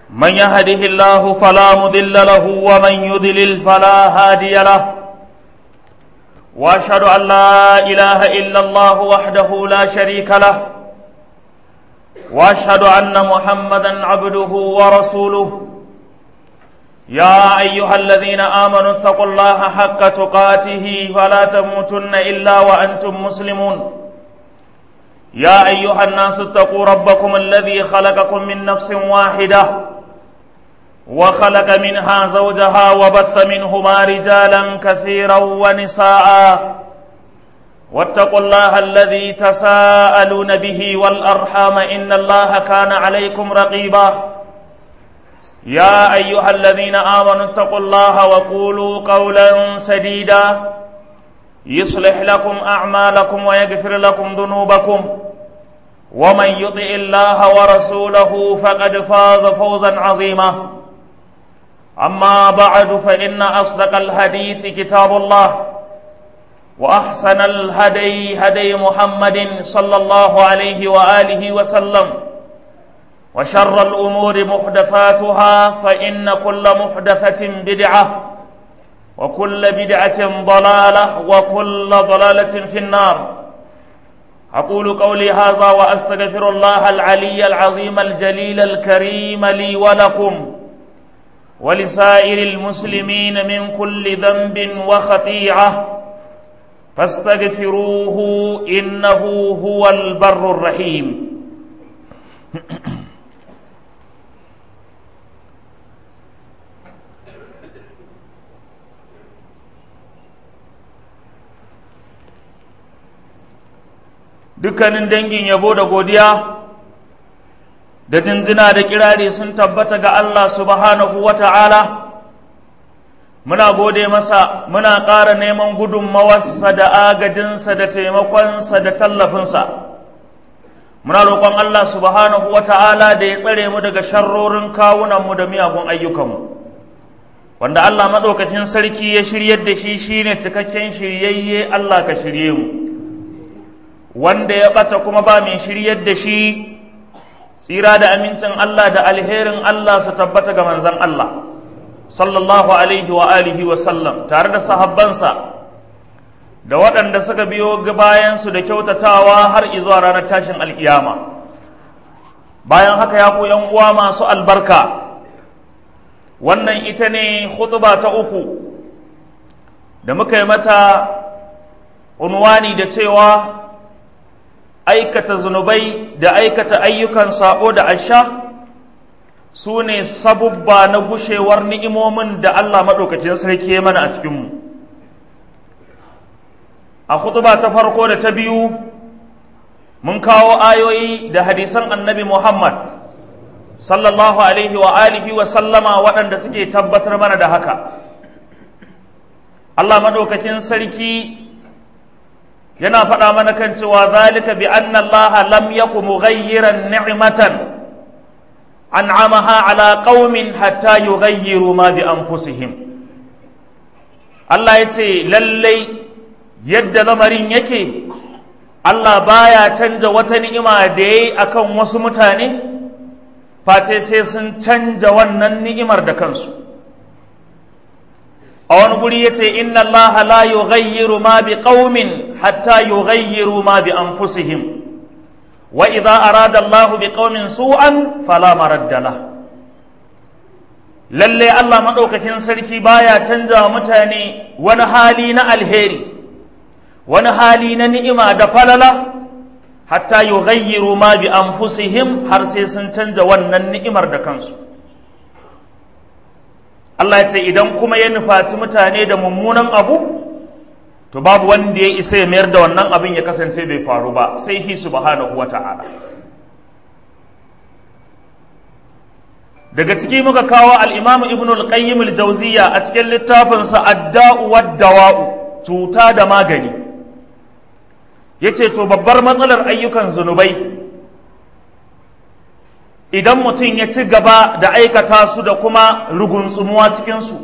من يهده الله فلا مضل له ومن يضلل فلا هادي له وأشهد أن لا إله إلا الله وحده لا شريك له وأشهد أن محمدا عبده ورسوله يا أيها الذين آمنوا اتقوا الله حق تقاته فلا تموتن إلا وأنتم مسلمون يا أيها الناس اتقوا ربكم الذي خلقكم من نفس واحدة وخلق منها زوجها وبث منهما رجالا كثيرا ونساء واتقوا الله الذي تساءلون به والأرحام إن الله كان عليكم رقيبا يا أيها الذين آمنوا اتقوا الله وقولوا قولا سديدا يصلح لكم أعمالكم ويغفر لكم ذنوبكم ومن يطع الله ورسوله فقد فاز فوزا عظيما أما بعد فإن أصدق الحديث كتاب الله وأحسن الهدي هدي محمد صلى الله عليه وآله وسلم وشر الأمور محدثاتها فإن كل محدثة بدعة وكل بدعة ضلالة وكل ضلالة في النار أقول قولي هذا وأستغفر الله العلي العظيم الجليل الكريم لي ولكم ولسائر المسلمين من كل ذنب وخطيئة فاستغفروه إنه هو البر الرحيم dukkanin dangin yabo da godiya da jinjina da kirari sun tabbata ga Allah subhanahu wata'ala. Muna gode masa, muna ƙara neman gudunmawarsa da agajinsa da taimakonsa da tallafinsa. Muna roƙon Allah subhanahu wata'ala da ya tsare mu daga sharrorin kawunanmu da miyagun ayyukanmu, wanda Allah maɗaukakin sarki ya shiryar da shi shine cikakken shiryayye. Allah ka shirye mu. Wanda ya ɓata kuma ba mai shiryar da shi, tsira da amincin Allah da alherin Allah su tabbata ga manzon Allah sallallahu alaihi wa alihi wa sallam tare da sahabbansa da waɗanda suka biyo bayansu da kyautatawa har izuwa ranar tashin alkiyama. Bayan haka ya ku ‘yan uwa masu albarka, wannan ita ne khutba ta uku da muka yi mata unwani da cewa aikata zunubai da aikata ayyukan sabo da asha su ne sabubba na gushewar ni'imomin da Allah maɗaukakin sarki ya mana a cikinmu. A khutba ta farko da ta biyu mun kawo ayoyi da hadisan annabi Muhammad sallallahu alaihi wa alihi wa sallama waɗanda suke tabbatar mana da haka. Allah maɗaukakin sarki yana faɗa mana kan cewa zalika bi anna Allah lam yaku mughayyiran ni'matan an'amaha ala qaumin hatta yughayyiru ma bi anfusihim. Allah yace lallai yadda lamarin yake, Allah baya canja wata ni'ima da yayi akan wasu mutane face sai sun canja wannan ni'imar da kansu. A wani guri ya ce, Inna Allah la yughayyiru ma bi qaumin hatta yughayyiru ma bi anfusihim, wa idza arada Allah bi qaumin su'an fala maradda lah. Lalle Allah madaukakin sarki baya canja wa mutane wani hali na alheri, wani hali na ni'ima da falala, hatta yughayyiru ma bi anfusihim, har sai sun canja wannan ni'imar da kansu. Allah ya ce idan kuma ya nufaci mutane da mummunan abu, to babu wanda ya isa ya mayar da wannan abin ya kasance bai faru ba sai shi subhanahu wata'ala. Daga ciki muka kawo al-Imam Ibn al-Qayyim al-Jawziyya a cikin littafinsa Ad-Da'u wad-Dawa'u, cuta da magani. Yace to babbar matsalar ayyukan zunubai idan mutum ya ci gaba da aikata su da kuma rugunsumuwa cikinsu,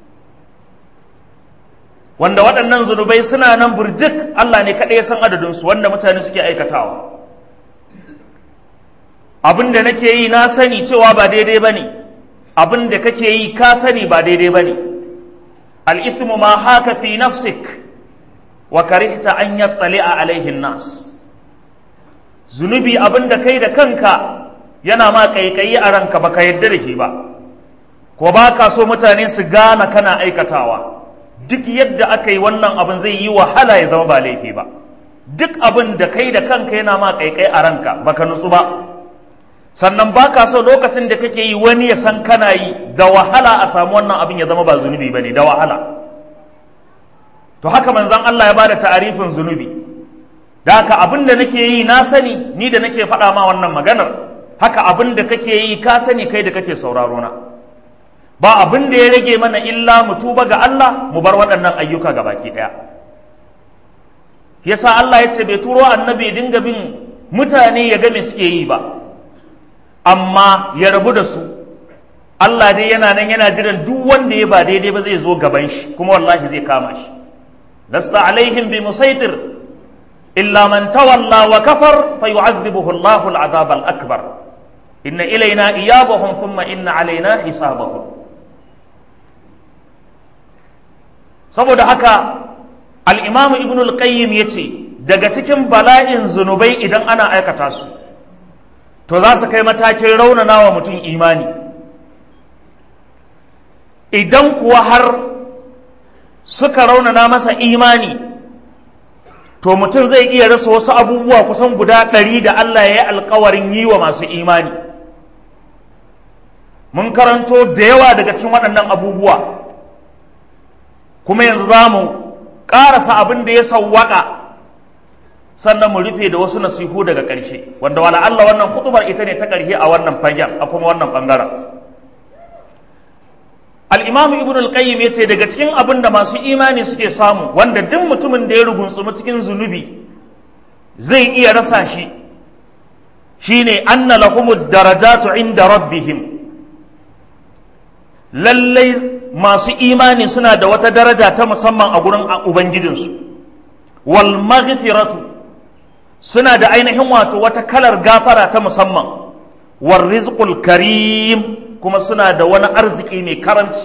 wanda waɗannan zunubai suna nan burjik, Allah ne kaɗai ya san adadinsu wanda mutane suke aikatawa. abin da nake yi na sani cewa ba daidai ba ne, abin da kake yi ka sani ba daidai bane. al-ithmu ma haka fi nafsik wa karihta an yattali'a alaihi nas. zunubi abin da kai da kanka yana ma kaikayi a ranka baka yadda da shi ba, ko baka so mutane su gane kana aikatawa. duk yadda aka yi wannan abin zai yi wahala ya zama ba laifi ba. duk abin da kai da kanka yana ma kaikai a ranka baka nutsu ba, sannan baka so lokacin da kake yi wani ya san kana yi, da wahala a samu wannan abin ya zama ba zunubi bane, da wahala. to haka manzon Allah ya bada ta'arifin zunubi. da haka abin da nake yi na sani, ni da nake faɗa ma wannan maganar, haka abin da kake yi ka sani kai da kake sauraro na. ba abin da ya rage mana illa mu tuba ga Allah mu bar waɗannan ayyuka gabaki ɗaya. yasa Allah ya ce bai turo annabi dinga bin mutane ya ga me suke yi ba, amma ya rabu da su. Allah dai yana nan yana jiran duk wanda ya ba daidai ba zai zo gaban shi, kuma wallahi zai kama shi. lasta alaihim bi musaitir illa man tawalla wa kafar fayu'adhibuhu Allahu al-'adhab al-akbar inna ilayna iyabahum thumma inna alaina hisabahum. saboda haka al-imam ibn al-qayyim yace daga cikin bala'in zunubai idan ana aikata su to za su kai matakin raunana wa mutum imani. idan kuwa har suka raunana masa imani to mutum zai iya rasa wasu abubuwa kusan guda 100 da Allah ya yi alkawarin yi wa masu imani. mun karanto da yawa daga cikin waɗannan abubuwa, kuma yanzu za mu ƙarasa abin da ya sawwaƙa, sannan mu rufe da wasu nasihu daga ƙarshe, wanda wala Allah wannan hutubar ita ne ta ƙarshe a wannan fagen, a kuma wannan ɓangaren. al-imam ibn al-qayyim yace daga cikin abin da masu imani suke samu, wanda duk mutumin da ya rugunsumu cikin zunubi zai iya rasa shi, shine anna lahumud darajatu inda rabbihim. lallai masu imani suna da wata daraja ta musamman a gurin ubangijinsu. wal maghfiratu, suna da ainihin wato wata kalar gafara ta musamman. war rizqul karim, kuma suna da wani arziki mai karanci.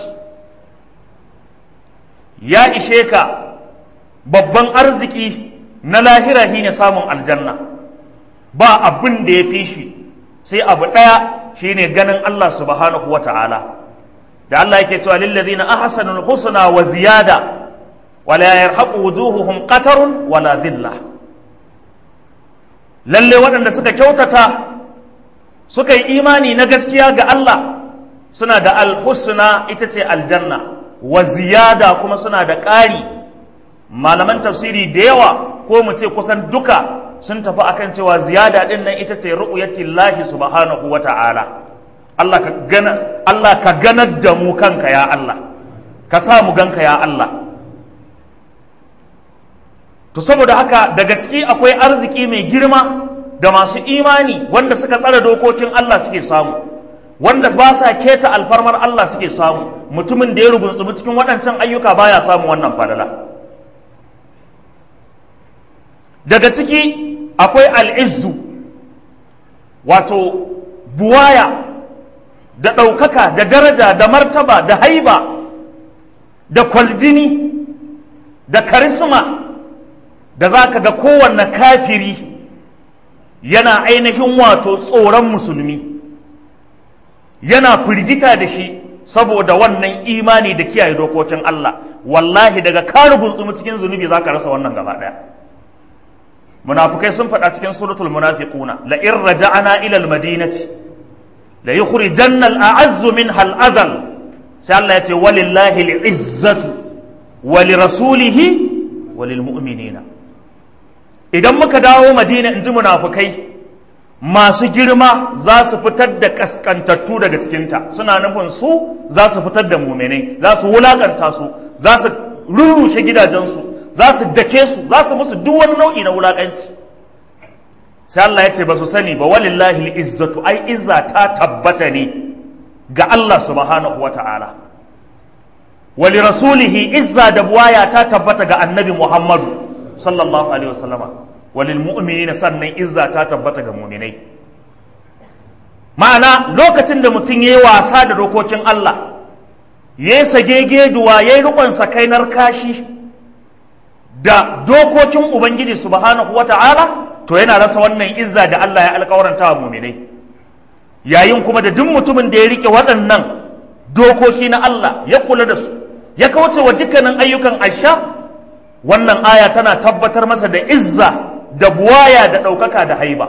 ya ishe ka babban arziki na lahira shine samun aljanna, ba abin da ya fi shi, sai abu ɗaya shine ganin Allah subhanahu wa ta'ala. da Allah yake cewa lillazina ahsanul husna wa ziyada wala yarhaqu wujuhuhum qatarun wala dhillah. lalle waɗanda suka kyautata suka yi imani na gaskiya ga Allah suna da alhusna, ita ce aljanna, wa ziyada kuma suna da ƙari. malaman tafsiri da yawa ko mu ce kusan duka sun tafi akan cewa ziyada din nan ita ce ru'yatillahi subhanahu wa ta'ala. Allah ka ganar da mu kanka ya Allah, ka sa mu ganka ya Allah. to saboda haka daga ciki akwai arziki mai girma da masu imani wanda suka tsara dokokin Allah suke samu, wanda ba sa keta alfarmar Allah suke samu. mutumin da ya rubutsumi cikin waɗancan ayyuka baya samu wannan fadala. daga ciki akwai al'izzu, wato buwaya da ɗaukaka da daraja da martaba da haiba da kwaljini da karisma, da za ka ga kowanne kafiri yana ainihin wato tsoron musulmi, yana firgita da shi saboda wannan imani da kiyaye dokokin Allah. wallahi daga ka rubutsumi cikin zunubi za ka rasa wannan gaba ɗaya. munafukai sun faɗa cikin suratul munafiquna la in raja'ana ila al-madinati la yukhrijanna al-a'azzu minha al-adhal. sai Allah ya ce walillahi al-izzatu wa lirasulihi wa lilmu'minina. idan muka dawo Madina, in ji munafukai, masu girma za su fitar da kaskantattu daga cikinta, suna nufin su za su fitar da muminai, za su wulakanta su, za su rurrushe gidajensu, za su dake su, za su musu duk wani nau'i na wulakanci. sai Allah ya ce ba su sani ba walillahi izzatu, ai izza ta tabbata ne ga Allah subhanahu wata'ala, wali rasulihi, izza da buwaya ta tabbata ga annabi Muhammadu sallallahu alaihi wasallama, walil mu'minina, sannan izza ta tabbata ga mu'minai. ma'ana lokacin da mutum ya yi wasa da dokokin Allah, ya yi sagegeduwa, ya yi riƙon sakainar kashi da dokokin Ubangiji subhanahu wa ta'ala, to yana rasa wannan izza da Allah ya alƙawaranta wa muminai. Yayin kuma da duk mutumin da ya riƙe waɗannan dokoki na Allah, ya kula da su, ya kauce wa dukkanin ayyukan asha, wannan aya tana tabbatar masa da izza da buwaya da ɗaukaka da haiba.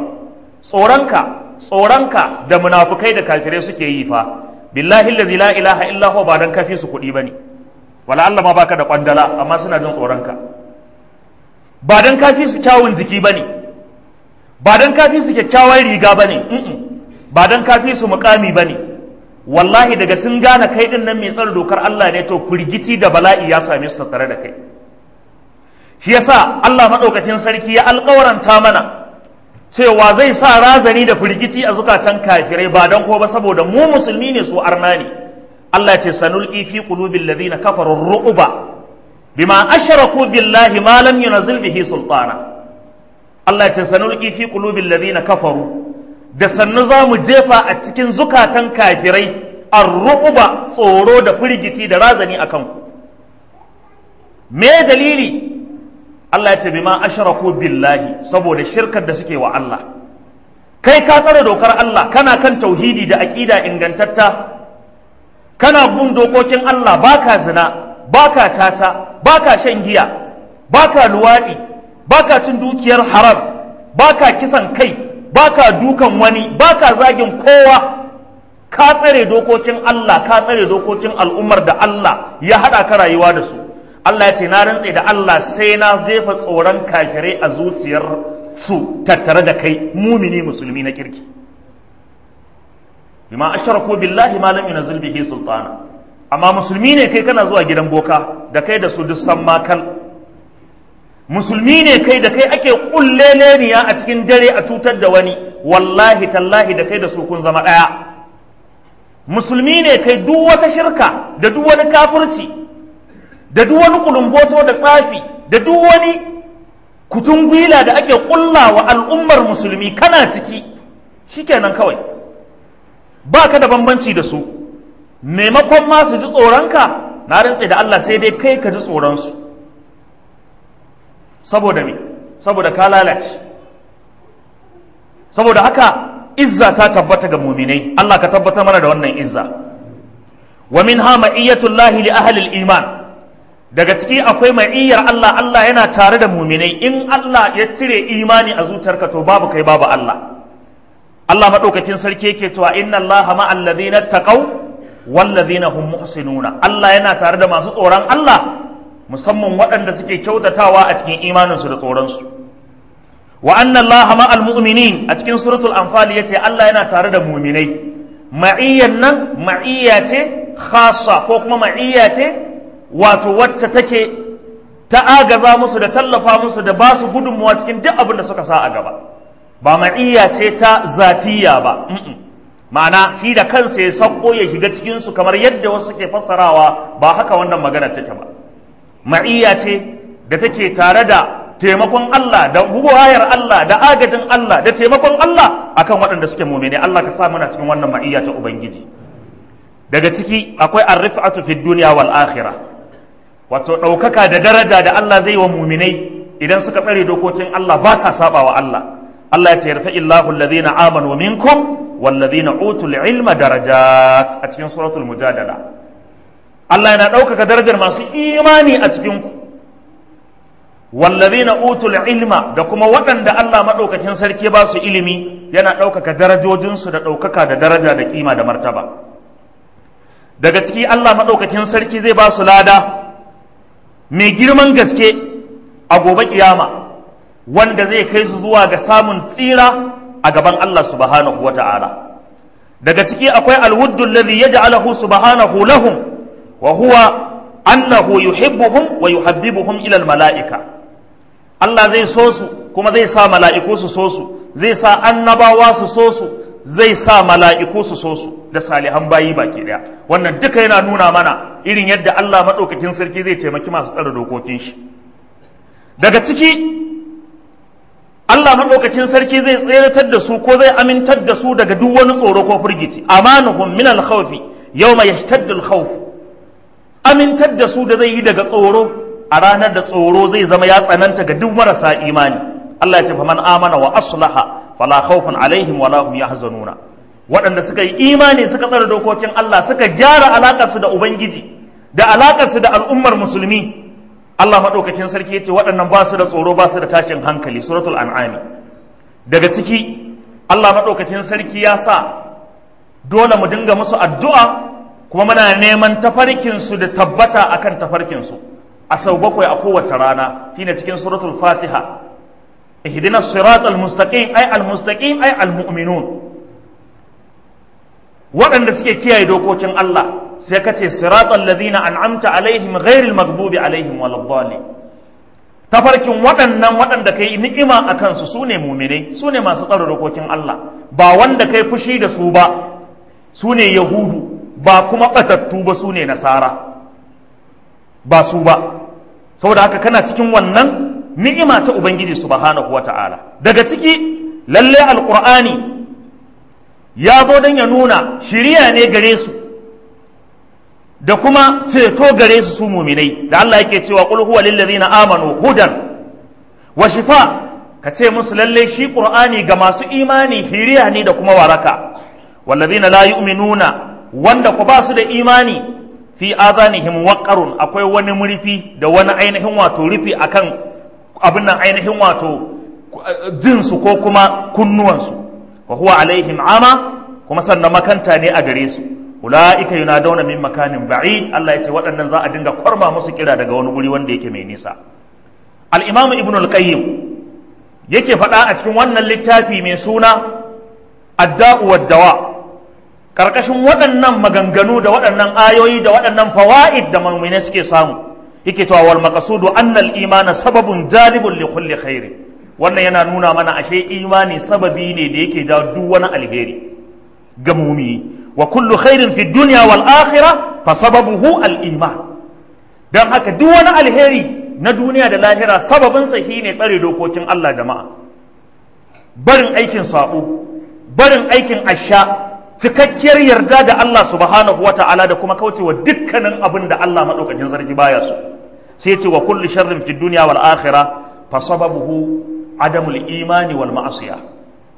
Tsoronka da munafukai da kafirai suke yi fa, billahi allazi la ilaha illa huwa, ba dan kafi su kuɗi bane, wala Allah ma baka da kwandala amma suna jin tsoronka. Ba dan kafi su kyawun jiki bane, ba dan kafi su kyakkyawan riga bane, ba dan kafi su mukami bane. Wallahi daga sun gane kai din nan mai tsare dokar Allah ne, to firgici da bala'i ya same su tare da kai. Shi yasa Allah madaukakin sarki ya alƙawaranta mana cewa zai sa razani da firgici a zukatan kafirai, ba dan ko ba saboda mu musulmi ne su arna ne. Allah ce sanulqi fi qulubil ladina kafaru ru'ba bima ashraku billahi ma lam yunzil bihi sultana. Allah ce sanulqi fi qulubil ladina kafaru, da sannu za mu jefa a cikin zukatan kafirai ar-ru'ba, tsoro da firgici da razani akan ku. Me dalili? Allah ya ce bima ashraku billahi, saboda shirkar da suke wa Allah. Kai ka tsare dokar Allah, kana kan tauhidi da aqida ingantatta, kana bin dokokin Allah, baka zina, baka tata, baka shan giya, baka luwadi, baka cin dukiyar haram, baka kisan kai, baka dukan wani, baka zagin kowa. Ka tsare dokokin Allah, ka tsare dokokin al'ummar da Allah ya hada ka rayuwa da su. Allah ya ce na rantse da Allah sai na jefa tsoron kafirai a zuciyar su tattare da kai mumini musulmi na kirki. Bima asharaku billahi ma lam yunzil bihi sultana. Amma musulmi ne kai kana zuwa gidan boka, da kai da su duk san makal. Musulmi ne kai da kai ake kulleleniya a cikin dare a tutar da wani, wallahi tallahi da kai da su kun zama ɗaya. Musulmi ne kai, duk wata shirka da duk wani kafirci da duk wani kulumboto da tsafi da duk wani kutungwila da ake kulla wa al'ummar musulmi kana ciki, shikenan kawai ba ka da bambanci da su. Maimakon ma su ji tsoronka, na rantse da Allah sai dai kai ka ji tsoronsu. Saboda me? Saboda ka lalace. Saboda haka izza ta tabbata ga muminai. Allah ka tabbatar mana da wannan izza. Wa minha ma'iyatullahi li ahli al-iman. Daga ciki akwai ma'iyyar Allah, Allah yana tare da muminai. In Allah ya cire imani a zuciyarka, to babu kai babu Allah. Allah madaukakin sarki yake cewa inna Allaha ma'al ladina taqaw wal ladina hum muhsinuna. Allah yana tare da masu tsoron Allah, musamman waɗanda suke kyautatawa a cikin imaninsu da tsoronsu. Wa anna Allaha ma'al mu'minin, a cikin suratul anfal yace Allah yana tare da muminai. Ma'iyyan nan ma'iyya ce khassa, ko kuma ma'iyya ce wato wacce take ta agaza musu da tallafa musu da ba su gudunmuwa cikin duk abin da suka sa a gaba. Ba ma'iyya ce ta zatiyya ba, ma'ana shi da kansa ya sauko ya shiga cikinsu kamar yadda wasu suke fassarawa, ba haka wannan magana take ba. Ma'iyya ce da take tare da taimakon Allah, da buwayar Allah, da agajin Allah, da taimakon Allah akan waɗanda suke mu'mini. Allah ka sa muna cikin wannan ma'iyya ta Ubangiji. Daga ciki akwai ar-rif'atu fid dunya wal akhirah, wato ɗaukaka da daraja da Allah zai wa muminai idan suka tsare dokokin Allah, ba sa saba wa Allah. Allah ya ce yarfa'illahu alladhina amanu minkum walladhina utul ilma darajat, a cikin suratul mujadala. Allah yana ɗaukaka darajar masu imani a cikin ku, walladhina utul ilma, da kuma waɗanda Allah madaukakin sarki ba su ilimi, yana ɗaukaka darajojinsu da ɗaukaka da daraja da kima da martaba. Daga ciki Allah madaukakin sarki zai ba su lada mai girman gaske a gobe kiyama, wanda zai kai su zuwa ga samun tsira a gaban Allah subhanahu wata'ala. Daga ciki akwai alwuddu alladhi yaj'aluhu subhanahu lahum wa huwa annahu yuhibbuhum wa yuhabbibuhum ila almala'ika. Allah zai so su, kuma zai sa mala'iku su so su, zai sa annabawa su so su, zai sa mala'iku su so su, da salihan bayi baki daya. Wannan duka yana nuna mana irin yadda Allah maɗaukakin sarki zai taimaki masu tsare dokokin shi. Daga ciki Allah maɗaukakin sarki zai tseratar da su ko zai amintar da su daga duk wani tsoro ko firgici. Amanuhum min al-khawfi yawma yashtaddu al-khawf, amintar da su da zai yi daga tsoro a ranar da tsoro zai zama ya tsananta ga duk marasa imani. Allah ya ce faman amana wa aslaha fala khawfun alaihim wala hum yahzanuna. Waɗanda suka yi imani suka tsara dokokin Allah suka gyara alaƙarsu da Ubangiji da alaƙarsu da al'ummar musulmi, Allah maɗaukakin sarki ya ce waɗannan ba su da tsoro ba su da tashin hankali. Suratul An'am. Daga ciki Allah maɗaukakin sarki ya sa dole mu dinga musu addu'a kuma muna neman tafarkinsu da tabbata akan tafarkinsu a sau 7 a kowace rana. Shine cikin suratul Fatiha, ihdinas siratal mustaqim ay al-mustaqim ay al-mu'minun, waɗanda suke kiyaye dokokin Allah. Sai ka ce siratal ladina an'amta alaihim ghairil maghdubi alaihim waladdallin, tafarkin waɗanda kai ni'ima a kansu sune mu'minai, sune masu tsaro dokokin Allah, ba wanda kai fushi da su ba sune yahudu, ba kuma batattu ba sune nasara, ba su ba. saboda haka kana cikin wannan ni'ima ta Ubangiji subhanahu wata'ala. Daga ciki lalle alqur'ani ya zo don ya nuna shiriya ne gare su da kuma ceto gare su muminai, da Allah yake cewa qul huwa lil ladzina amanu hudan wa shifa, ka ce musu lalle shi qur'ani ga masu imani shiriya ne da kuma waraka. wal ladzina la yu'minuna, wanda ku ba su da imani, fi adhanihim waqarun, akwai wani murfi da wani ainihin wato rufi akan abin nan ainihin wato jinsu ko kuma kunnuwansu, wa huwa alaihim ama, kuma sannan makanta ne a gare su. Ula'ika yunadawna min makanin ba'id, Allah ya ce waɗannan za a dinga kwarma musu kira daga wani guri wanda yake mai nisa. Al-Imam Ibn al-Qayyim yake faɗa a cikin wannan littafi mai suna Ad-Da'u wad-Dawa, karkashin waɗannan maganganu da waɗannan ayoyi da waɗannan fawaid da mu'mini suke samu, yake cewa wal maqsudu anna al-imana sababun jalibun li kulli khair. Wannan yana nuna mana ashe imani sababi ne da yake jawo duk wani alheri ga mu'mini. Wa kullu khairin fi dunya wal akhirah fa sababuhu al iman. Dan haka duk wani alheri na duniya da lahira sababin sa shine tsare dokokin Allah jama'a. Barin aikin sabo, barin aikin asha, cikakkiyar yarda da Allah subhanahu wata'ala da kuma kaucewa dukkanin abin da Allah madaukakin sarki baya so. Sai ya ce wa kullu sharrin fi dunya wal akhirah fa sababuhu adamul imani wal ma'asiyah.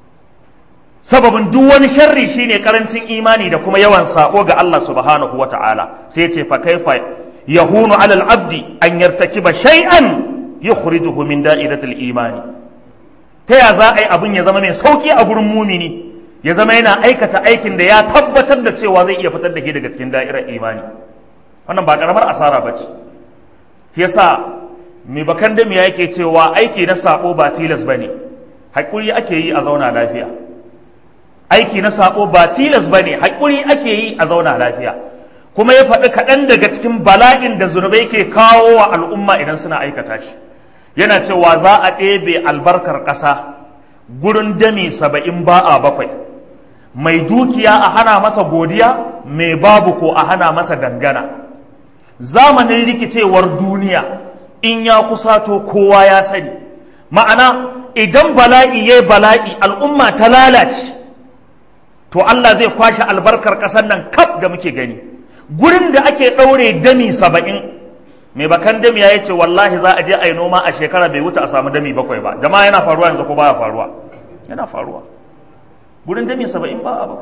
Sababin duk wani sharri shine karancin imani da kuma yawan sako ga Allah subhanahu wata'ala. Sai ce fa kaifa yahunu 'ala al-'abdi an yartakiba shay'an yukhrijuhu min da'iratil imani. Ta ya za a yi abin ya zama mai sauki a gurin mumini, ya zama yana aikata aikin da ya tabbatar da cewa zai iya fitar da ke daga cikin da'irar imani. Wannan ba karamar asara bace. Shi yasa mai bakan da me yake cewa aiki na sako ba tilas bane, hakuri ake yi a zauna lafiya. Aiki na sako ba tilas ba ne, haƙuri ake yi a zauna lafiya. Kuma ya faɗi kaɗan daga cikin bala'in da zunubai ke kawo wa al'umma idan suna aikata shi. Yana cewa za a ɗebe albarkar ƙasa gurin dami 70 ba a 7. Mai dukiya a hana masa godiya, mai babu ko a hana masa dangana. Zamanin rikicewar duniya in ya kusato kowa ya sani. Ma'ana idan bala'i ya bala'i al'umma ta lalace, to Allah zai kwashe albarkar ƙasar nan kaf da muke gani. Gurin da ake ɗaure dami 70, mai bakan dami ya ce wallahi za a je a yi noma a shekara bai wuce a samu dami 7 ba. Jama'a yana faruwa yanzu ko baya faruwa? Yana faruwa. Gurin dami 70 ba a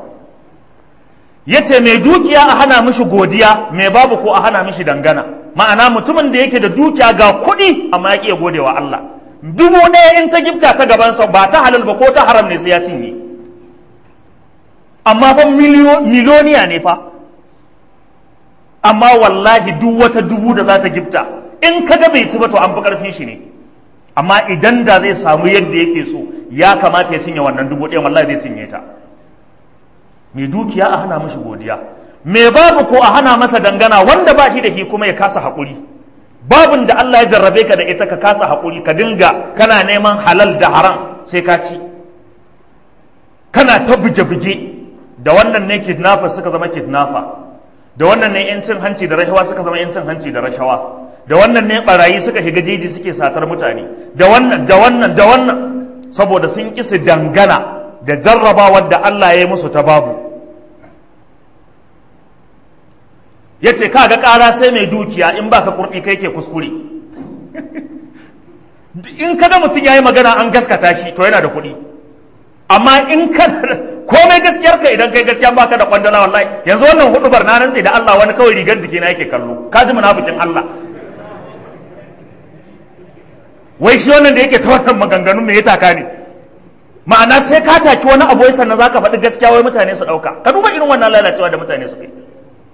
7. Ya ce mai dukiya a hana mishi godiya, mai babu ko a hana mishi dangana. Ma'ana mutumin da yake da dukiya ga kuɗi amma ya ƙi godewa Allah. 1000 in ta gifta ta gabansa ba ta halal ba ko ta haram ne sai ya cinye. Amma fa miliyoniya ne fa, amma wallahi duk wata 1000 da za ta gifta in ka ga bai ci ba to an fi ƙarfin shi ne. Amma idan da zai samu yadda yake so ya kamata ya cinye wannan 1000, wallahi zai cinye ta. Mai dukiya a hana mashi godiya, mai babu ko a hana masa dangana, wanda ba shi da shi kuma ya kasa haƙuri. Babin da Allah ya jarrabe ka da ita ka kasa haƙuri, ka dinga kana neman halal da haram sai ka ci, kana ta buge-buge. Da wannan ne kidnapper suka zama kidnapper, da wannan ne 'yancin hanci da rashawa suka zama 'yancin hanci da rashawa, da wannan ne barayi suka shiga jeji suke satar mutane, da wannan saboda sun ƙi su dangana da jarrabawar da Allah ya yi musu ta babu. Ya ce ka ga ƙara sai mai dukiya, in ba ka kurɗi kai ke kuskure. In ka ga mutum ya yi magana an gaskata shi to yana da kuɗi, amma in ka komai gaskiyarka idan kai gaskiya baka da kwandala wallahi. Yanzu wannan hudubar na rantse da Allah wani kawai rigar jikina yake kallo, ka ji munafikin Allah. Wai shi wannan da yake ta wannan maganganun me ya taka ne? Ma'ana sai ka taki wani abu wai sannan zaka faɗi gaskiya wai mutane su ɗauka. Ka duba irin wannan lalacewa da mutane suka yi.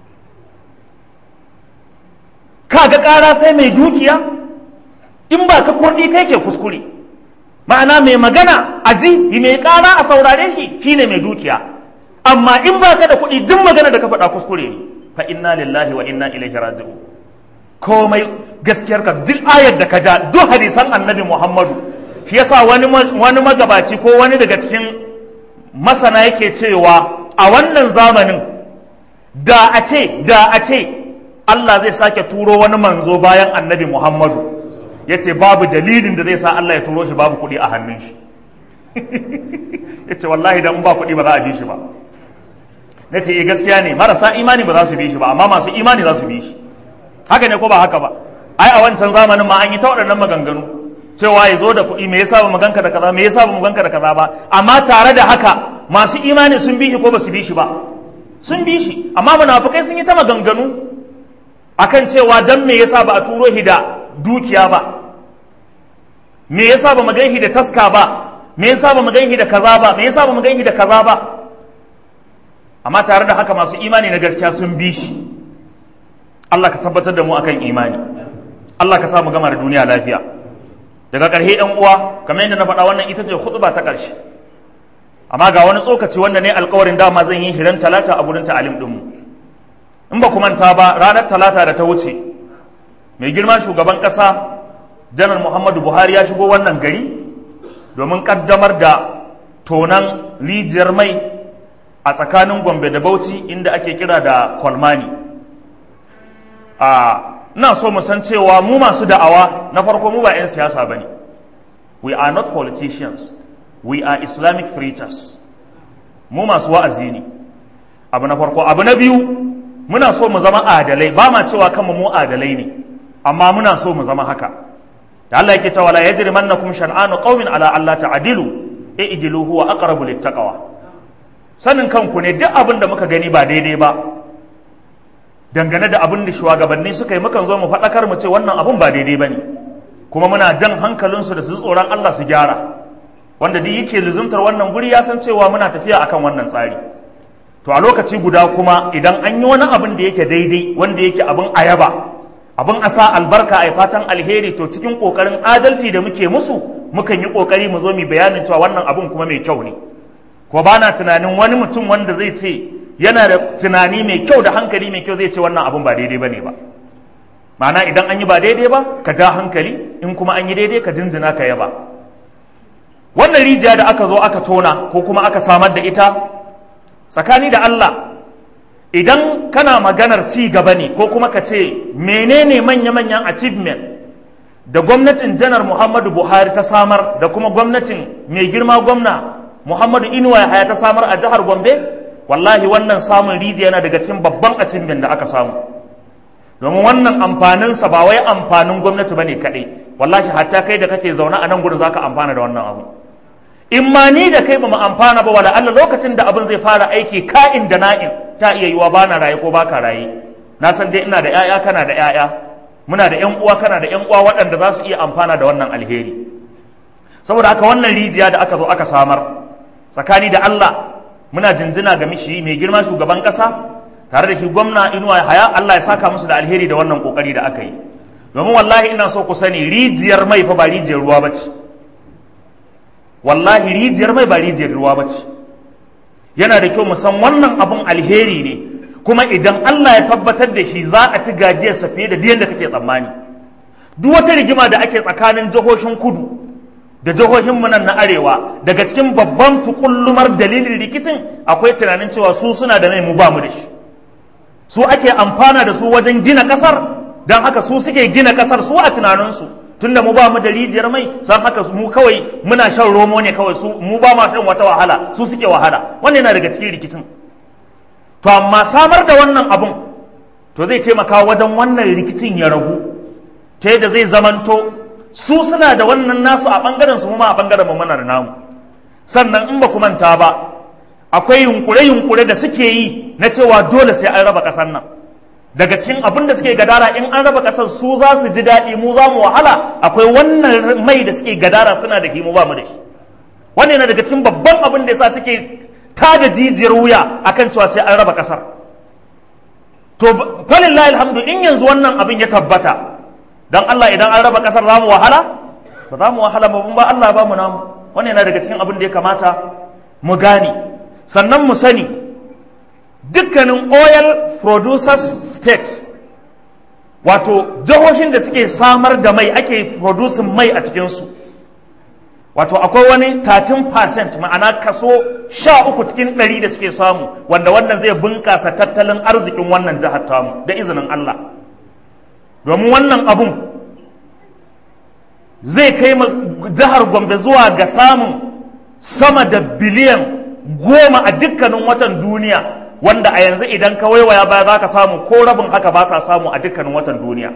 Ka ga ƙara sai mai dukiya, in ba ka kurɗi kai ke kuskure. Ma'ana mai magana a ji, mai ƙara a saurare shi shine mai dukiya. Amma in ba ka da kuɗi duk magana da ka faɗa kuskure ne. Fa inna lillahi wa inna ilaihi raji'un. Komai gaskiyar ka duk ayar da ka ja, duk hadisan Annabi Muhammadu. Shi yasa wani magabaci ko wani daga cikin masana yake cewa a wannan zamanin da a ce Allah zai sake turo wani manzo bayan Annabi Muhammadu. Ya ce babu dalilin da zai sa Allah ya turo shi babu kuɗi a hannun shi. Ya ce wallahi dan ba kuɗi ba za a bi shi ba. Na ce gaskiya ne, marasa imani ba za su bi shi ba, amma masu imani za su bi shi. Haka ne ko ba haka ba? Ai a wancan zamanin ma an yi ta waɗannan maganganu cewa ya zo da kuɗi, me yasa ba mu ganka da kaza, me yasa ba mu ganka da kaza ba. Amma tare da haka masu imani sun bi shi ko ba su bi shi ba? Sun bi shi. Amma munafukai sun yi ta maganganu akan cewa dan me yasa ba a turo shi da dukiya ba, me yasa ba mu ganshi da taska ba, me yasa ba mu ganshi da kaza ba, me yasa ba mu ganshi da kaza ba. Amma tare da haka masu imani na gaskiya sun bi shi. Allah ka tabbatar da mu akan imani, Allah ka sa mu gama da duniya lafiya. Daga ƙarshe ɗan uwa, kamar yadda na faɗa, wannan ita ce khutba ta ƙarshe, amma ga wani tsokaci wanda ne alƙawarin dama zan yi hiran talata a gurin ta'alim ɗinmu. In ba ku manta ba, ranar talata da ta wuce, mai girma shugaban ƙasa janar Muhammadu Buhari ya shigo wannan gari domin ƙaddamar da tonan rijiyar mai a tsakanin Gombe da Bauchi inda ake kira da Kolmani. Ina so mu san cewa mu masu da'awa, na farko mu ba 'yan siyasa ba ne. We are not politicians, we are Islamic preachers. Mu masu wa'azi ne, abu na farko. Abu na biyu, muna so mu zama adalai, ba ma cewa kanmu mu adalai ne, amma muna so mu zama haka. Da Allah yake cewa la yajrimannakum shan'anu qaumin ala alla ta'dilu i'dilu huwa aqrabu littaqwa. Sanin kanku ne duk abin da muka gani ba daidai ba, dangane da abin da shugabanni suka yi, mukan zo mu faɗakar mu ce wannan abin ba daidai bane, kuma muna jan hankalinsu da su tsoron Allah su gyara. Wanda duk yake luzumtar wannan guri ya san cewa muna tafiya akan wannan tsari. To a lokaci guda kuma idan an yi wani abin da yake daidai, wanda yake abin ayaba, abin a sa albarka a fatan alheri, to cikin kokarin adalci da muke musu, mukan yi kokari mu zo mu bayanin cewa wannan abin kuma mai kyau ne. Ko ba na tunanin wani mutum wanda zai ce yana da tunani mai kyau da hankali mai kyau zai ce wannan abin ba daidai bane ba. Ma'ana idan an yi ba daidai ba ka ja hankali, in kuma an yi daidai ka jinjina ka yaba. Wannan rijiya da aka zo aka tona ko kuma aka samar da ita, tsakani da Allah, idan kana maganar ci gaba ne ko kuma ka ce menene manya-manyan achievement da gwamnatin janar Muhammadu Buhari ta samar da kuma gwamnatin mai girma gwamna Muhammadu Inuwa Yahaya ta samar a jihar Gombe, wallahi wannan samun rijiya yana daga cikin babban achievement da aka samu. Domin wannan amfaninsa ba wai amfanin gwamnati bane kaɗai, wallahi hatta kai da kake zaune a nan gurin zaka amfana da wannan abu. In ma ni da kai ba mu amfana ba, wala Allah lokacin da abin zai fara aiki ka'in da na'in ta iya yiwa bana raye ko baka raye. Na san dai ina da 'ya'ya, kana da 'ya'ya, muna da 'yan uwa, kana da 'yan uwa waɗanda za su iya amfana da wannan alheri. Saboda haka wannan rijiya da aka zo aka samar, tsakani da Allah muna jinjina ga mishi mai girma shugaban ƙasa tare da shi gwamna Inuwa Yahaya, Allah ya saka musu da alheri da wannan kokari da aka yi. Domin wallahi ina so ku sani, rijiyar mai fa ba rijiyar ruwa bace. Wallahi rijiyar mai ba rijiyar ruwa bace. Yana da kyau mu san wannan abun alheri ne, kuma idan Allah ya tabbatar da shi za a ci gajiyarsa fiye da yadda kake tsammani. Duk wata rigima da ake tsakanin jihohin kudu da jihohinmu nan na arewa, daga cikin babban tukullumar dalilin rikicin akwai tunanin cewa su suna da mai mu ba mu da shi. Su ake amfana da su wajen gina kasar, don haka su suke gina kasar su a tunaninsu, tunda mu ba mu da rijiyar mai san haka mu kawai muna shan romo ne kawai, su mu ba ma shan wata wahala, su suke wahala. Wannan yana daga cikin rikicin. To amma samar da wannan abun to zai taimaka wajen wannan rikicin ya ragu, ta yadda zai zamanto su suna da wannan nasu a ɓangaren su, mu ma a ɓangaren mu muna da namu. Sannan in ba ku manta ba, akwai yunkure-yunkure da suke yi na cewa dole sai an raba ƙasar nan. Daga cikin abin da suke gadara, in an raba ƙasar su za su ji daɗi, mu za mu wahala. Akwai wannan mai da suke gadara suna da shi, mu ba mu da shi. Wannan yana daga cikin babban abin da yasa suke tada jijiyar wuya akan cewa sai an raba ƙasar. To falillahi alhamdu, in yanzu wannan abin ya tabbata, dan Allah idan an raba ƙasar za mu wahala? Ba za mu wahala ba Allah ba mu namu. Wannan yana daga cikin abin da ya kamata mu gane. Sannan mu sani dukkanin oil producers state, wato jihohin da suke samar da mai, ake producing mai a cikinsu, wato akwai wani 13%, ma'ana kaso 13 cikin 100 da suke samu, wanda wannan zai bunƙasa tattalin arzikin wannan jihar tamu da izinin Allah. Domin wannan abun zai kai jihar Gombe zuwa ga samun sama da biliyan 10 a dukkanin watan duniya, wanda a yanzu idan ka waiwaya baya za ka samu ko rabin haka ba sa samu a dukkanin watan duniya.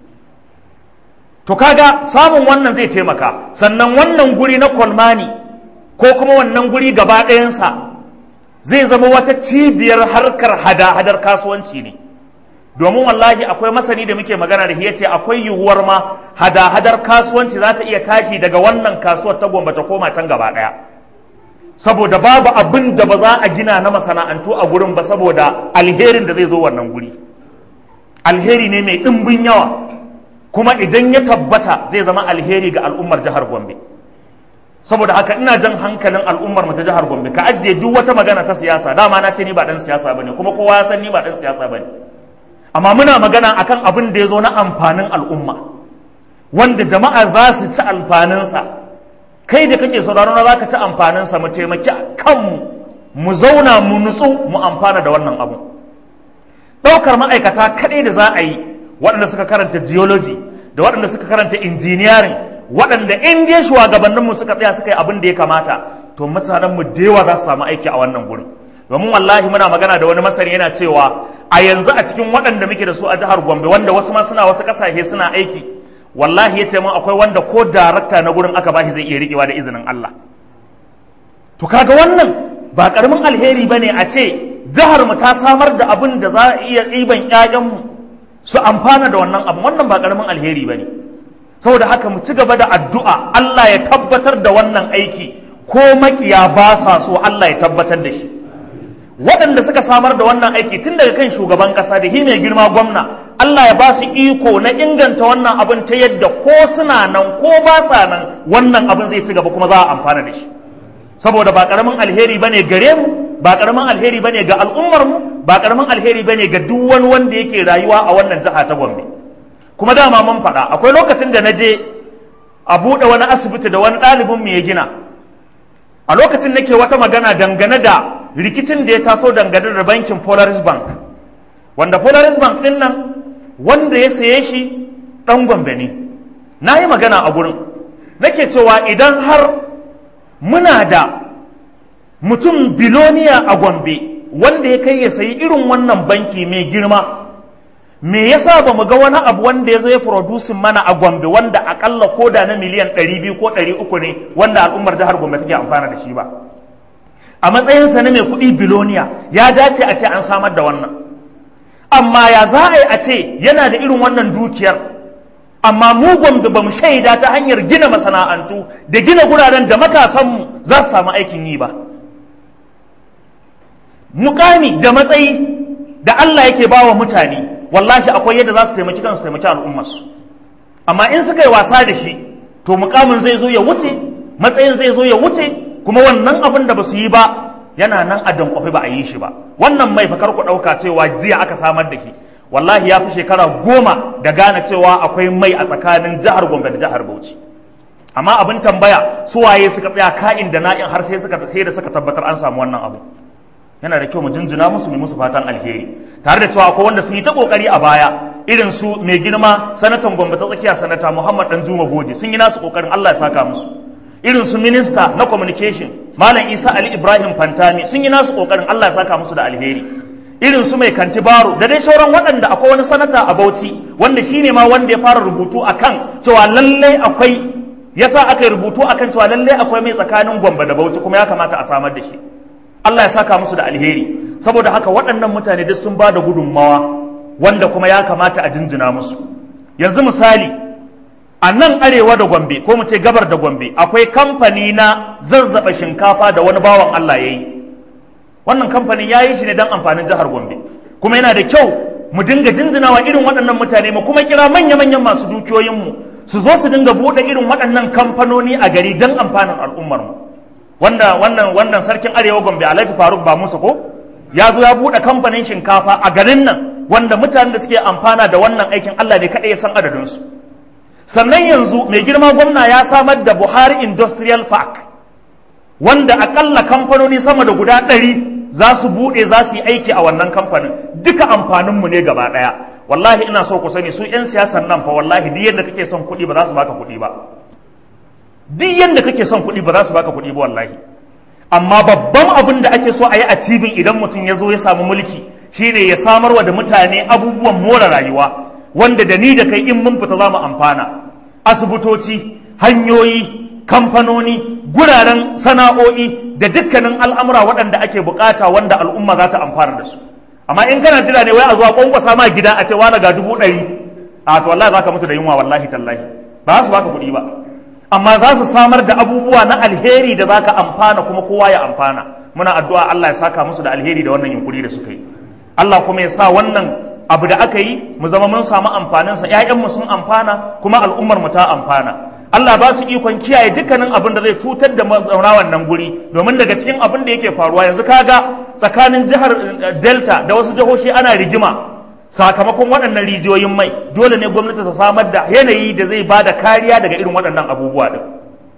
To kaga samun wannan zai taimaka. Sannan wannan guri na Kolmani ko kuma wannan guri gaba ɗayansa zai zama wata cibiyar harkar hada-hadar kasuwanci ne. Domin wallahi akwai masani da muke magana da shi yace akwai yiwuwar ma hada-hadar kasuwanci za ta iya tashi daga wannan kasuwar ta Gombe ta koma can gaba ɗaya. Saboda babu abin da ba za a gina na masana'antu a gurin ba, saboda alherin da zai zo wannan guri. Alheri ne mai ɗimbin yawa, kuma idan ya tabbata zai zama alheri ga al'ummar jihar Gombe. Saboda haka ina jan hankalin al'ummar mu ta jihar Gombe, ka ajiye duk wata magana ta siyasa. Dama na ce ni ba dan siyasa bane, kuma kowa ya san ni ba dan siyasa bane. Amma muna magana akan abin da ya zo na amfanin al'umma, wanda jama'a za su ci alfaninsa. Kai da kake sauraro na zaka ci amfaninsa, mu taimaki kanmu, mu zauna mu nutsu mu amfana da wannan abu. Ɗaukar ma'aikata kaɗai da za a yi, waɗanda suka karanta geology da waɗanda suka karanta engineering, waɗanda in dai shugabanninmu suka tsaya suka yi abin da ya kamata, to mutanenmu da yawa za su samu aiki a wannan gurin. Domin wallahi muna magana da wani masani yana cewa a yanzu a cikin waɗanda muke da su a jihar Gombe, wanda wasu ma suna wasu ƙasashe suna aiki, wallahi ya ce mun akwai wanda ko darakta na gurin aka bashi zai iya riƙewa da izinin Allah. To kaga wannan ba ƙaramin alheri bane a ce jihar mu ta samar da abin da za a iya ɗiban ƴaƴanmu su amfana da wannan abu. Wannan ba ƙaramin alheri bane. Saboda haka mu ci gaba da addu'a Allah ya tabbatar da wannan aiki, ko makiya ba sa so Allah ya tabbatar da shi. Waɗanda suka samar da wannan aiki tun daga kan shugaban ƙasa da shi mai girma gwamna, Allah ya ba su iko na inganta wannan abin ta yadda ko suna nan ko ba sa nan wannan abin zai ci gaba kuma za a amfana da shi. Saboda ba ƙaramin alheri bane gare mu, ba ƙaramin alheri bane ga al'ummar mu, ba ƙaramin alheri bane ga duk wani wanda yake rayuwa a wannan jiha ta Gombe. Kuma dama mun faɗa akwai lokacin da na je a buɗe wani asibiti da wani ɗalibin mu ya gina. A lokacin nake wata magana dangane da rikicin da ya taso dangane da bankin Polaris Bank, wanda Polaris Bank ɗin nan wanda ya saye shi ɗan Gombe ne. Na yi magana a gurin, nake cewa idan har muna da mutum biloniya a Gombe wanda ya kai ya sayi irin wannan banki mai girma, me yasa ba mu ga wani abu wanda ya zo ya producing mana a Gombe wanda akalla koda na miliyan 200 ko 300 ne wanda al'ummar jihar Gombe take amfana da shi ba? A matsayinsa na mai kuɗi biloniya ya dace a ce an samar da wannan. Amma ya za a yi a ce yana da irin wannan dukiyar, amma mu Gombe ba mu shaida ta hanyar gina masana'antu da gina guraren da matasanmu za su samu aikin yi ba. Mukami da matsayi da Allah yake ba wa mutane, wallahi akwai yadda za su taimaki kansu, taimaki al'ummarsu. Amma in suka yi wasa da shi, to mukamin zai zo ya wuce, matsayin zai zo ya wuce, kuma wannan abin da ba su yi ba yana nan a dankwafi ba a yi shi ba. Wannan mai fakar ku ɗauka cewa jiya aka samar da shi, wallahi ya fi shekara 10 da gane cewa akwai mai a tsakanin jihar Gombe da jihar Bauchi. Amma abin tambaya, su waye suka tsaya ka'in da na'in har sai da suka tabbatar an samu wannan abu. Yana da kyau mu jinjina musu, mu musu fatan alheri, tare da cewa akwai wanda sun yi ta kokari a baya irin su mai girma sanatan Gombe ta tsakiya sanata Muhammad Danjuma Goje sun yi nasu kokarin, Allah ya saka musu. Irin su minista na communication Malam Isa Ali Ibrahim Fantami sun yi nasu kokarin, Allah ya saka musu da alheri. Irin su mai kanti baro da dai sauran waɗanda, akwai wani sanata a Bauchi wanda shine ma wanda ya fara rubutu akan cewa lallai akwai, yasa aka yi rubutu akan cewa lallai akwai mai tsakanin Gombe da Bauchi kuma ya kamata a samar da shi. Allah ya saka musu da alheri. Saboda haka waɗannan mutane duk sun ba da gudunmawa wanda kuma ya kamata a jinjina musu. Yanzu misali a nan arewa da Gombe ko mu ce gabar da Gombe akwai kamfani na zazzaba shinkafa da wani bawan Allah ya yi. Wannan kamfanin ya yi shi ne don amfanin jihar Gombe, kuma yana da kyau mu dinga jinjinawa irin waɗannan mutane, mu kuma kira manya-manyan masu dukiyoyinmu su zo su dinga buɗe irin waɗannan kamfanoni a gari don amfanin al'ummarmu. Wannan sarkin arewa Gombe Alhaji Faruk ba Musa ko ya zo ya buɗe kamfanin shinkafa a garin nan, wanda mutanen da suke amfana da wannan aikin Allah ne kaɗai ya san adadinsu. Sannan yanzu mai girma gwamna ya samar da Buhari Industrial Park, wanda akalla kamfanoni sama da guda 100 za su buɗe, za su yi aiki a wannan kamfanin, duka amfaninmu ne gaba ɗaya. Wallahi ina so ku sani su 'yan siyasan nan fa wallahi duk yadda kake son kuɗi ba za su baka kuɗi ba. Duk yadda kake son kuɗi ba za su baka kuɗi ba wallahi. Amma babban abin da ake so a yi a cibin idan mutum ya zo ya samu mulki shine ya samarwa da mutane abubuwan more rayuwa wanda da ni da kai in mun fita za mu amfana. Asibitoci, hanyoyi, kamfanoni, guraren sana'o'i da dukkanin al'amura waɗanda ake bukata wanda al'umma za ta amfana da su. Amma in kana jira ne wai a zuwa kwankwasa ma gida a ce wani ga 100,000, a to wallahi za ka mutu da yunwa, wallahi tallahi ba za su baka kuɗi ba. Amma za su samar da abubuwa na alheri da za ka amfana kuma kowa ya amfana. Muna addu'a Allah ya saka musu da alheri da wannan yunkuri da suka yi. Allah kuma ya sa wannan abu da aka yi mu zama mun samu amfaninsa, ‘ya'yanmu sun amfana kuma al'ummar mu ta amfana. Allah ba su ikon kiyaye dukkanin abin da zai cutar da mazauna wannan guri, domin daga cikin abin da yake faruwa yanzu kaga tsakanin jihar Delta da wasu jihohi ana rigima sakamakon waɗannan rijiyoyin mai. Dole ne gwamnati ta samar da yanayi da zai bada kariya daga irin waɗannan abubuwa din.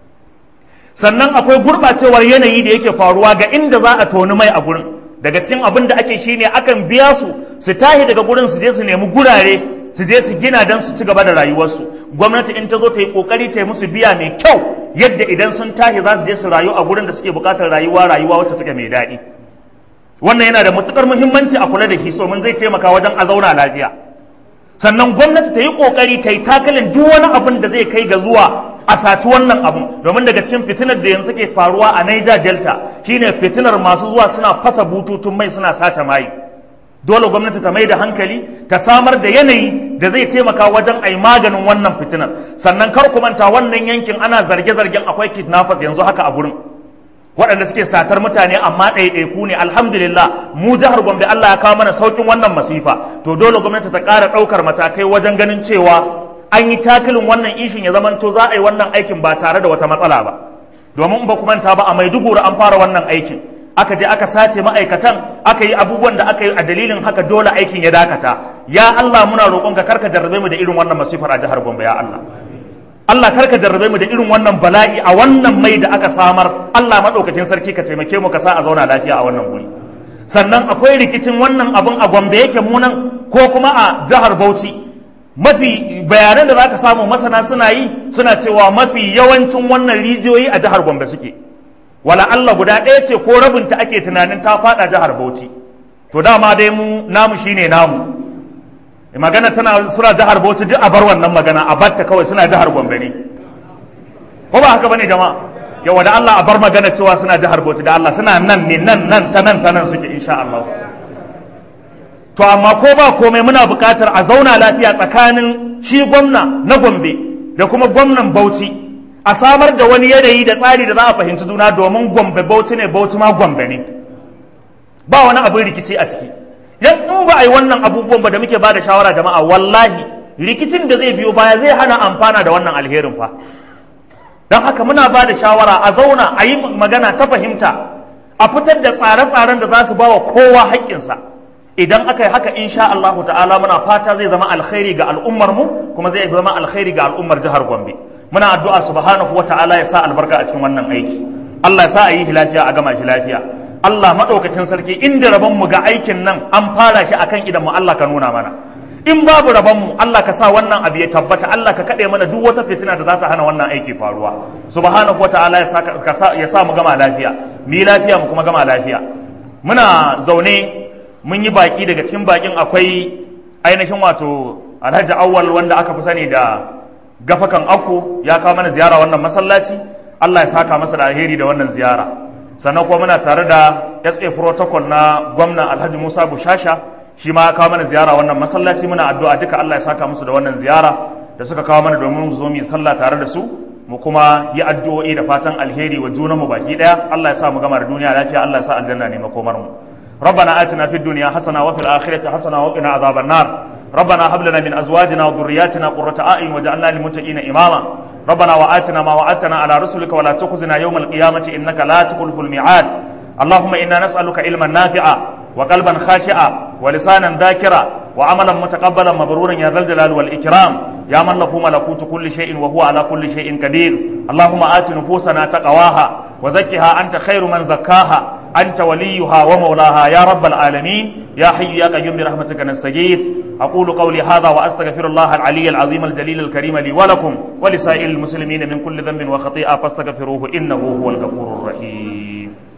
Sannan akwai gurɓacewar yanayi da yake faruwa ga inda za a toni mai a gurin. Daga cikin abin da ake shine akan biya su tahi daga gurin su je su nemi gurare su je su gina don su ci gaba da rayuwarsu. Gwamnati in ta zo ta yi kokari ta yi musu biya mai kyau yadda idan sun tahi za su je su rayu a gurin da suke bukatar rayuwa wacce take mai daɗi. Wannan yana da matukar muhimmanci a kula da shi, domin zai taimaka wajen a zauna lafiya. Sannan gwamnati ta yi kokari ta yi takalin duk wani abin da zai kai ga zuwa a saci wannan abu, domin daga cikin fitinar da yanzu take faruwa a Niger Delta shine fitinar masu zuwa suna fasa bututun mai suna sace mai. Dole gwamnati ta mai da hankali ta samar da yanayi da zai taimaka wajen ai maganin wannan fitinar. Sannan kar ku manta wannan yankin ana zarge-zargen akwai kidnappers yanzu haka a gurin, waɗanda suke satar mutane amma ɗaiɗaiku ne. Alhamdulillah mu jihar Gombe Allah ya kawo mana saukin wannan masifa, to dole gwamnati ta ƙara ɗaukar matakai wajen ganin cewa an yi takilin wannan ishin ya zamanto za a yi wannan aikin ba tare da wata matsala ba. Domin ba ku manta ba a Maiduguri an fara wannan aikin, aka je aka sace ma'aikatan, aka yi abubuwan da aka yi, a dalilin haka dole aikin ya dakata. Ya Allah muna roƙonka karka jarrabe mu da irin wannan masifar a jihar Gombe ya Allah. Allah karka jarrabe mu da irin wannan bala'i a wannan mai da aka samar. Allah madaukakin sarki ka taimake mu ka sa a zauna lafiya a wannan guri. Sannan akwai rikicin wannan abun a Gombe yake munan ko kuma a jihar Bauchi. Mafi bayanan da zaka samu masana suna yi suna cewa mafi yawancin wannan rijiyoyi a jihar Gombe suke. Wala Allah guda ɗaya ce ko rabinta ake tunanin ta faɗa jihar Bauchi. To dama dai mu namu shine namu. Magana suna jihar Bauchi duk a bar wannan magana a batta kawai suna jihar Gombe ne. Ko ba haka bane jama'a? Yawa da Allah a bar magana cewa suna jihar Bauchi, da Allah suna nan ne nan ta nan suke insha Allah. To amma ko ba komai muna buƙatar a zauna lafiya tsakanin shi gwamna na Gombe da kuma gwamnan Bauchi, a samar da wani yanayi da tsari da za a fahimci juna, domin Gombe Bauchi ne, Bauchi ma Gombe ne, ba wani abin rikici a ciki. Yan in ba a yi wannan abubuwan ba da muke ba da shawara jama'a, wallahi rikicin da zai biyo baya zai hana amfana da wannan alherin fa. Don haka muna ba da shawara a zauna a yi magana ta fahimta, a fitar da tsare-tsaren da za su ba wa kowa haƙƙinsa. Idan aka yi haka insha Allah ta'ala muna fata zai zama alkhairi ga al'ummar mu, kuma zai zama alkhairi ga al'ummar jihar Gombe. Muna addu'a subhanahu wa ta'ala ya sa albarka a cikin wannan aiki. Allah ya sa a yi shi lafiya, a gama shi lafiya. Allah madaukakin sarki inda rabon mu ga aikin nan an fara shi akan idan mu, Allah ka nuna mana. in babu rabonmu Allah ka sa wannan abu ya tabbata, Allah ka kaɗe mana duk wata fitina da za ta hana wannan aiki faruwa. Subhanahu wata'ala ya sa mu gama lafiya, mu yi lafiya mu kuma gama lafiya. Muna zaune mun yi baki, daga cikin bakin akwai ainihin wato Alhaji Awwal wanda aka fi sani da Gafakan Akko, ya kawo mana ziyara wannan masallaci. Allah ya saka masa da alheri da wannan ziyara. Sannan kuma muna tare da SA protocol na gwamnan Alhaji Musa Bushasha, shi ma ya kawo mana ziyara wannan masallaci. Muna addu'a duka Allah ya saka musu da wannan ziyara da suka kawo mana domin mu zo mu yi sallah tare da su, mu kuma yi addu'o'i da fatan alheri wa junanmu baki daya. Allah ya sa mu gama da duniya lafiya, Allah ya sa aljanna ne makomar mu. ربنا آتنا في الدنيا حسنة وفي الآخرة حسنة وقنا عذاب النار. ربنا هب لنا من أزواجنا وذرياتنا قرة أعين واجعلنا للمتقين إماما. ربنا وآتنا ما وعدتنا على رسلك ولا تخزنا يوم القيامة إنك لا تخلف الميعاد. اللهم إنا نسألك علما نافعا وقلبا خاشعا ولسانا ذاكرا وعملا متقبلا مبرورا يا ذا الجلال والإكرام يا من له ملكوت كل شيء وهو على كل شيء قدير. اللهم آت نفوسنا تقواها وزكها أنت خير من زكاها أنت وليها ومولاها يا رب العالمين يا حي يا قيوم برحمتك نستغيث. أقول قولي هذا وأستغفر الله العلي العظيم الجليل الكريم لي ولكم ولسائر المسلمين من كل ذنب وخطيئة فاستغفروه إنه هو الغفور الرحيم.